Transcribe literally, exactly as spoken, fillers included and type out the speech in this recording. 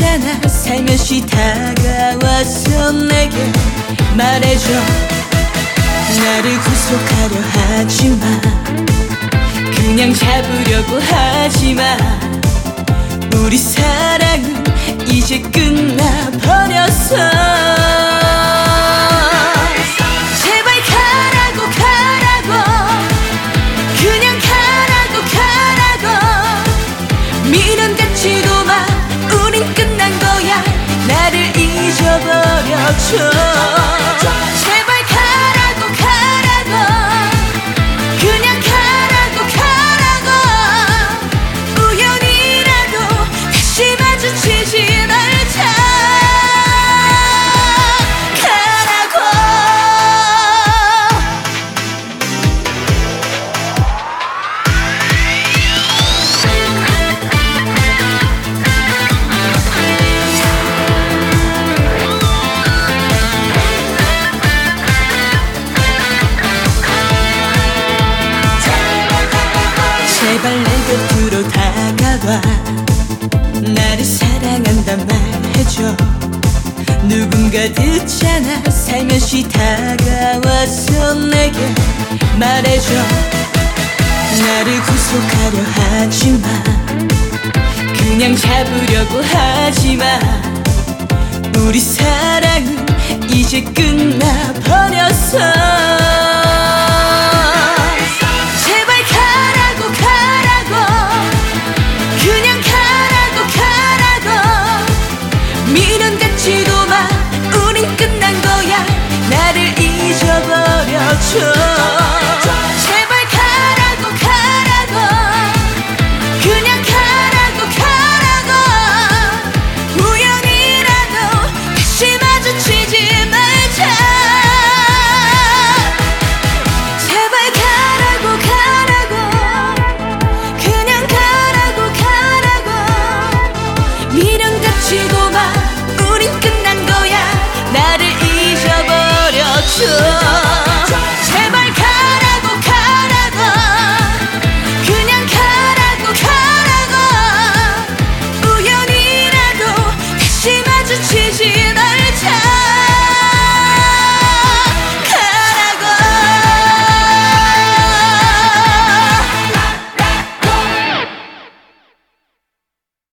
듣잖아. 살며시 다가와서 내게 말해줘. 나를 구속하려 하지마. 그냥 잡으려고 하지마. 우리 사랑은 이제 끝나버렸어. 제발 가라고 가라고. 그냥 가라고 가라고. 미련 갖지도 마. 우린 끝난 거야. 나를 잊어버려줘. 제발 가라고 가라고. 그냥 가라고 가라고. 우연이라도 다시 마주치지 말자. 제발 내 곁으로 다가와. 나를 사랑한단 말 해줘. 누군가 듣잖아. 살며시 다가와서 내게 말해줘. 나를 구속하려 하지마. 그냥 잡으려고 하지마. 우리 사랑은 이제 끝나버렸어. 미련 갖지도 마. 우린 끝난 거야. 나를 잊어버려줘. 제발 가라고 가라고. 그냥 가라고 가라고. 우연이라도 다시 마주치지 말자. 제발 가라고 가라고. 그냥 가라고 가라고. 미련 갖지도 마. 우린 끝난 거야. 나를 잊어버려줘. 제발 가라고 가라고. 그냥 가라고 가라고. 우연이라도 다시 마주치지 말자.